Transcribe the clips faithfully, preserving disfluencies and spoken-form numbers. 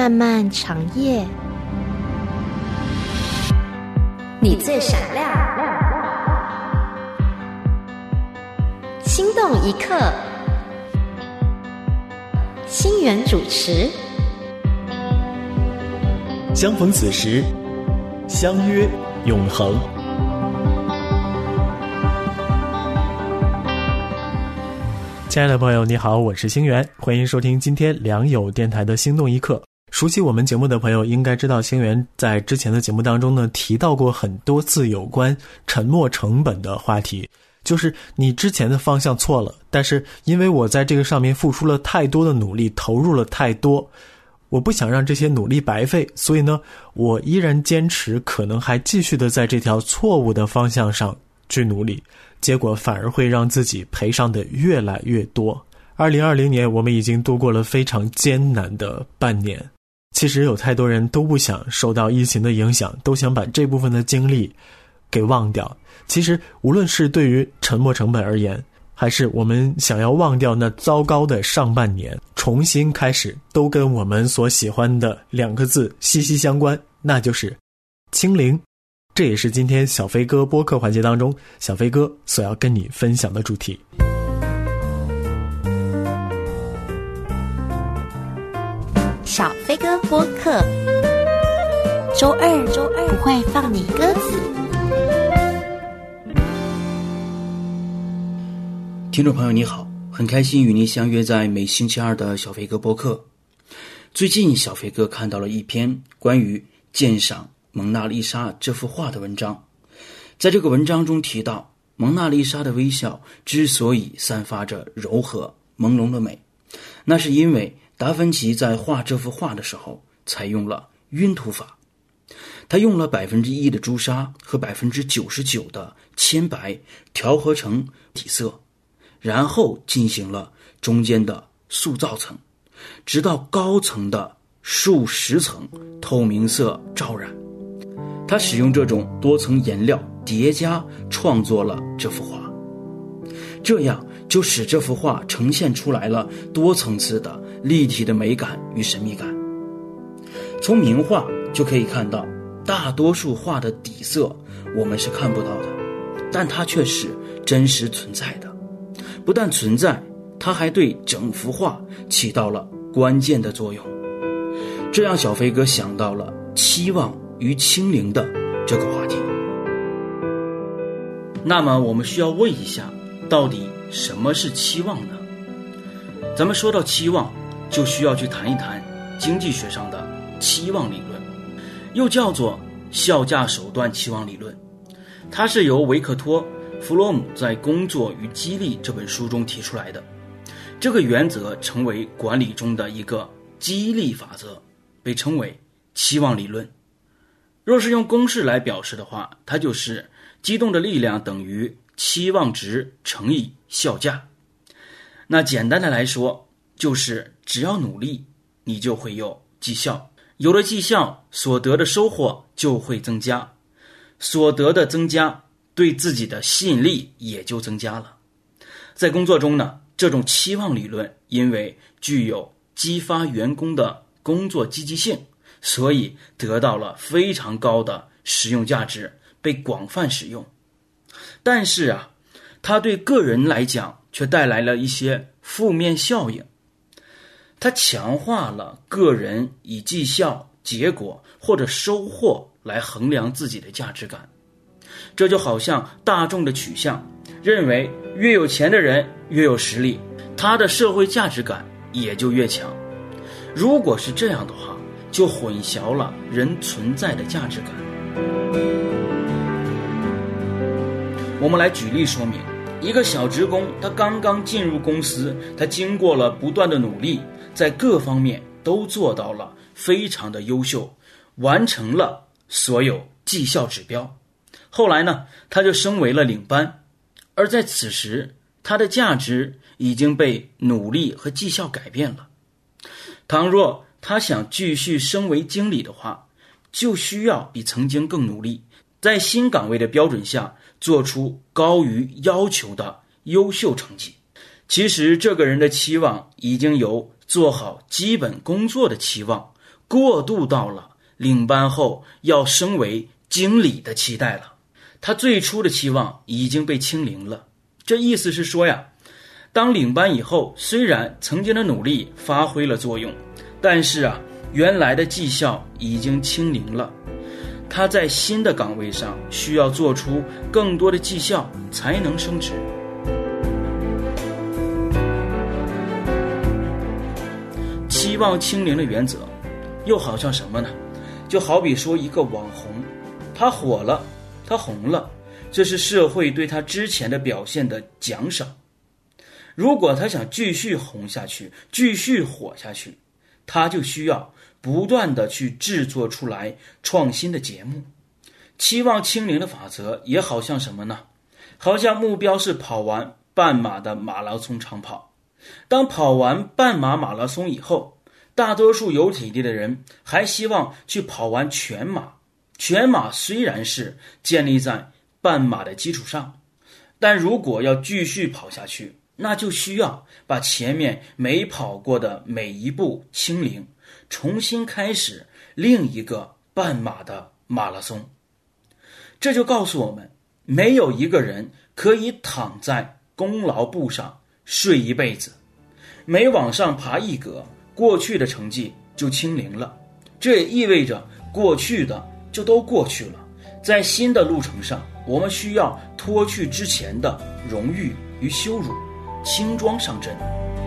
漫漫长夜，你最闪亮，心动一刻，星源主持。 相逢此时，相约永恒。亲爱的朋友你好，我是星源，欢迎收听今天良友电台的心动一刻。熟悉我们节目的朋友应该知道，星源在之前的节目当中呢提到过很多次有关沉没成本的话题，就是你之前的方向错了，但是因为我在这个上面付出了太多的努力，投入了太多，我不想让这些努力白费，所以呢我依然坚持，可能还继续的在这条错误的方向上去努力，结果反而会让自己赔上的越来越多。二零二零年我们已经度过了非常艰难的半年，其实有太多人都不想受到疫情的影响，都想把这部分的经历给忘掉。其实无论是对于沉没成本而言，还是我们想要忘掉那糟糕的上半年，重新开始，都跟我们所喜欢的两个字息息相关，那就是清零。这也是今天小飞哥播客环节当中小飞哥所要跟你分享的主题。 小飞哥播客，周二周二不会放你鸽子。 听众朋友你好，很开心与您相约在每星期二的小飞哥播客。最近小飞哥看到了一篇关于鉴赏蒙娜丽莎这幅画的文章，在这个文章中提到，蒙娜丽莎的微笑之所以散发着柔和朦胧的美，那是因为达芬奇在画这幅画的时候采用了晕涂法，他用了百分之一的朱砂和百分之九十九的铅白调和成底色，然后进行了中间的塑造层，直到高层的数十层透明色照染。他使用这种多层颜料叠加创作了这幅画，这样就使这幅画呈现出来了多层次的立体的美感与神秘感。从名画就可以看到，大多数画的底色我们是看不到的，但它却是真实存在的。不但存在，它还对整幅画起到了关键的作用。这让小飞哥想到了期望与清零的这个话题。那么我们需要问一下，到底什么是期望呢？咱们说到期望，就需要去谈一谈经济学上的期望理论，又叫做效价手段期望理论。它是由维克托·弗洛姆在《工作与激励》这本书中提出来的。这个原则成为管理中的一个激励法则，被称为期望理论。若是用公式来表示的话，它就是机动的力量等于期望值乘以效价。那简单的来说，就是只要努力，你就会有绩效，有了绩效，所得的收获就会增加，所得的增加，对自己的吸引力也就增加了。在工作中呢，这种期望理论因为具有激发员工的工作积极性，所以得到了非常高的实用价值，被广泛使用。但是啊，它对个人来讲却带来了一些负面效应。它强化了个人以绩效、结果或者收获来衡量自己的价值感。这就好像大众的取向，认为越有钱的人越有实力，他的社会价值感也就越强。如果是这样的话，就混淆了人存在的价值感。我们来举例说明，一个小职工，他刚刚进入公司，他经过了不断的努力，在各方面都做到了非常的优秀，完成了所有绩效指标。后来呢，他就升为了领班，而在此时，他的价值已经被努力和绩效改变了。倘若他想继续升为经理的话，就需要比曾经更努力，在新岗位的标准下做出高于要求的优秀成绩。其实这个人的期望已经由做好基本工作的期望过渡到了领班后要升为经理的期待了。他最初的期望已经被清零了。这意思是说呀，当领班以后，虽然曾经的努力发挥了作用，但是啊，原来的绩效已经清零了。他在新的岗位上需要做出更多的绩效才能升职。期望清零的原则又好像什么呢？就好比说一个网红，他火了，他红了，这是社会对他之前的表现的奖赏。如果他想继续红下去，继续火下去，他就需要不断的去制作出来创新的节目。期望清零的法则也好像什么呢？好像目标是跑完半马的马拉松长跑。当跑完半马马拉松以后，大多数有体力的人还希望去跑完全马。全马虽然是建立在半马的基础上，但如果要继续跑下去，那就需要把前面没跑过的每一步清零，重新开始另一个半马的马拉松。这就告诉我们，没有一个人可以躺在功劳簿上睡一辈子，每往上爬一格，过去的成绩就清零了。这也意味着过去的就都过去了，在新的路程上，我们需要脱去之前的荣誉与羞辱，轻装上阵。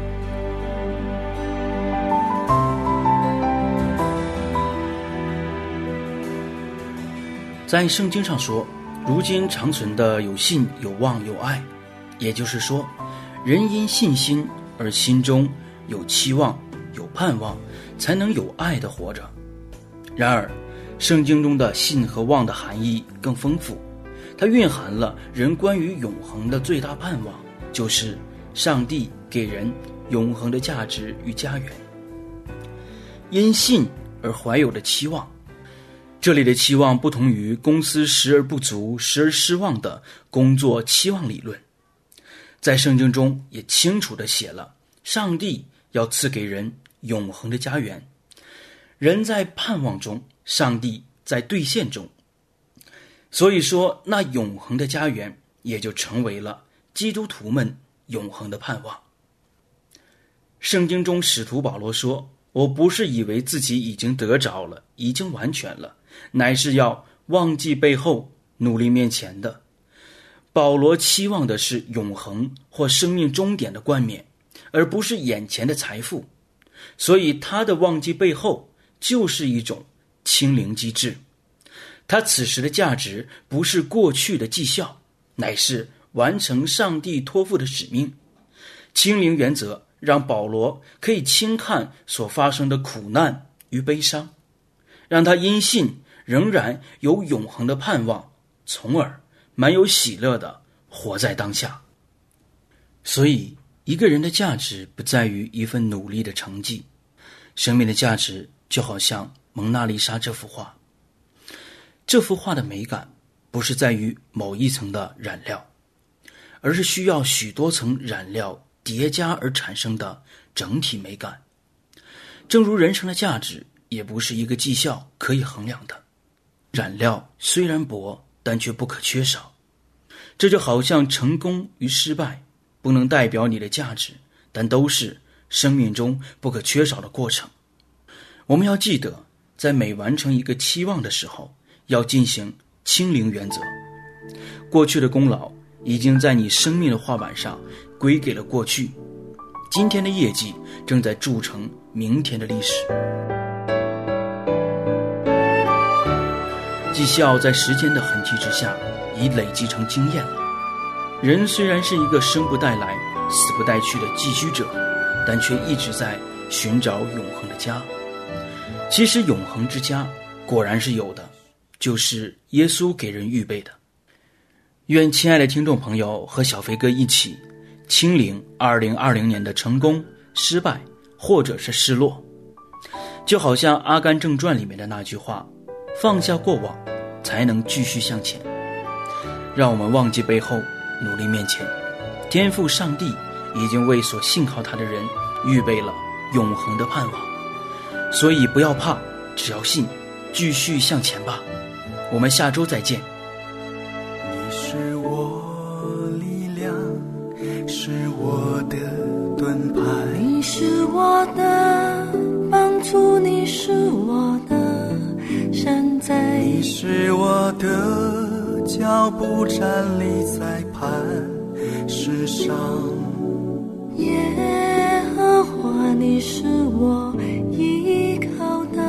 在圣经上说，如今长存的有信有望有爱，也就是说，人因信心而心中有期望有盼望，才能有爱的活着。然而圣经中的信和望的含义更丰富，它蕴含了人关于永恒的最大盼望，就是上帝给人永恒的价值与家园。因信而怀有的期望，这里的期望不同于公司时而不足时而失望的工作期望理论。在圣经中也清楚地写了，上帝要赐给人永恒的家园，人在盼望中，上帝在兑现中。所以说，那永恒的家园也就成为了基督徒们永恒的盼望。圣经中使徒保罗说，我不是以为自己已经得着了，已经完全了，乃是要忘记背后，努力面前的。保罗期望的是永恒或生命终点的冠冕，而不是眼前的财富。所以他的忘记背后就是一种清零机制。他此时的价值不是过去的绩效，乃是完成上帝托付的使命。清零原则让保罗可以轻看所发生的苦难与悲伤，让他因信仍然有永恒的盼望，从而满有喜乐地活在当下。所以一个人的价值不在于一份努力的成绩，生命的价值就好像蒙娜丽莎这幅画。这幅画的美感不是在于某一层的染料，而是需要许多层染料叠加而产生的整体美感。正如人生的价值也不是一个绩效可以衡量的，染料虽然薄，但却不可缺少。这就好像成功与失败不能代表你的价值，但都是生命中不可缺少的过程。我们要记得，在每完成一个期望的时候，要进行清零原则。过去的功劳已经在你生命的画板上归给了过去，今天的业绩正在铸成明天的历史。绩效在时间的痕迹之下已累积成经验了。人虽然是一个生不带来死不带去的寄居者，但却一直在寻找永恒的家。其实永恒之家果然是有的，就是耶稣给人预备的。愿亲爱的听众朋友和小飞哥一起清零二零二零年的成功、失败或者是失落。就好像《阿甘正传》里面的那句话，放下过往才能继续向前。让我们忘记背后，努力面前。天父上帝已经为所信靠他的人预备了永恒的盼望，所以不要怕， 只要信，继续向前吧。我们下周再见。 你是我力量，是我的盾牌， 你是我的帮助，你是我的山寨， 你是我的脚步，站立在磐石上。 耶和华，你是我依靠的，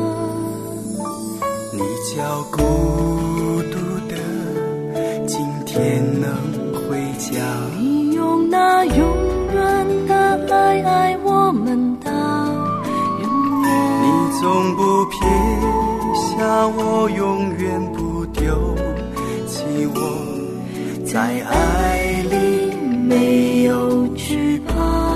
你叫孤独的今天能回家， 你用那永远的爱爱我们到永远， 你总不撇下我，永远不丢弃我，在爱里没有惧怕。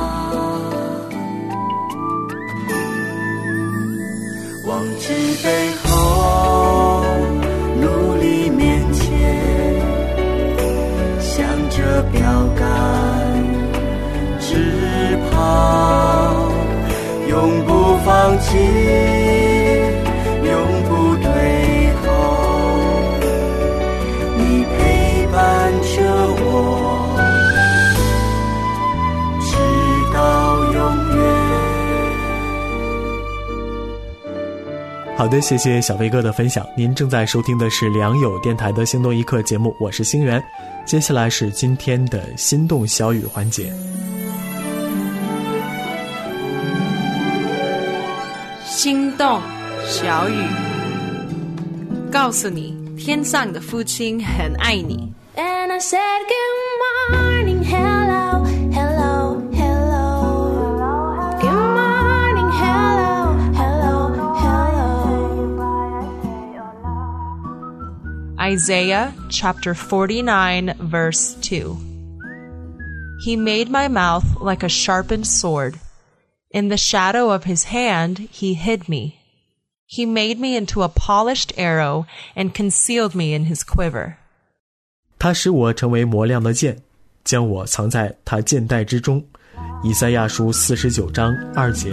忘记背后，努力面前，向着标杆直跑，永不放弃，永不退后，你陪伴着我，直到永远。 好的，谢谢小飞哥的分享。您正在收听的是良友电台的心动一刻节目，我是星源。接下来是今天的心动小语环节。 心动小语，告诉你天上的父亲很爱你。 And I said good morning, hello, hello, hello. Good morning, hello, hello, hello. Isaiah chapter forty-nine verse two. He made my mouth like a sharpened sword. In the shadow of his hand he hid me. He made me into a polished arrow and concealed me in his quiver. 他使我成为磨亮的剑，将我藏在他剑带之中。以赛亚书四十九章二节。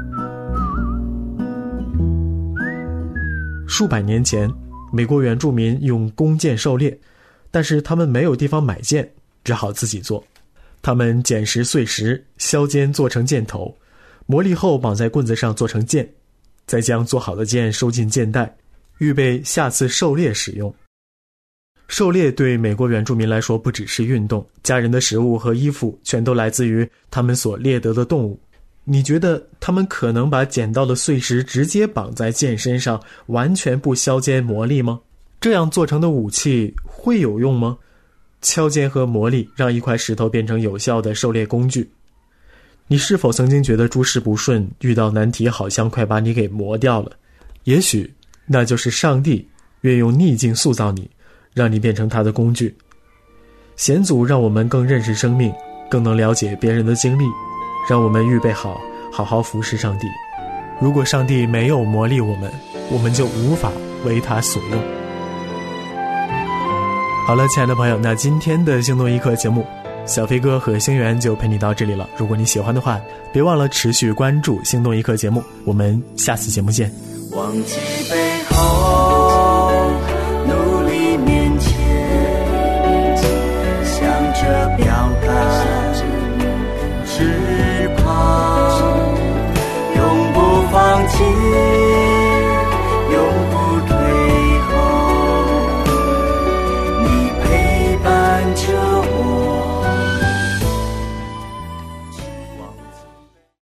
数百年前，美国原住民用弓箭狩猎，但是他们没有地方买箭，只好自己做。他们捡拾碎石，削尖做成箭头，磨砺后绑在棍子上做成箭，再将做好的箭收进箭袋，预备下次狩猎使用。狩猎对美国原住民来说不只是运动，家人的食物和衣服全都来自于他们所猎得的动物。你觉得他们可能把捡到的碎石直接绑在箭身上，完全不削尖磨砺吗？这样做成的武器会有用吗？敲尖和磨砺让一块石头变成有效的狩猎工具。你是否曾经觉得诸事不顺，遇到难题好像快把你给磨掉了？也许那就是上帝愿用逆境塑造你，让你变成他的工具。险阻让我们更认识生命，更能了解别人的经历，让我们预备好好好服侍上帝。如果上帝没有磨砺我们，我们就无法为他所用。好了，亲爱的朋友，那今天的心动一刻节目，小飞哥和星源就陪你到这里了。如果你喜欢的话，别忘了持续关注心动一刻节目，我们下次节目见。 忘记背后